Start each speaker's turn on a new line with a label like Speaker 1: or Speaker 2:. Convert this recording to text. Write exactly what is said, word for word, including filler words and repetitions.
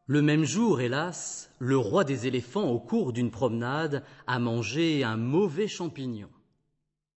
Speaker 1: Le même jour, hélas, le roi des éléphants, au cours d'une promenade, a mangé un mauvais champignon.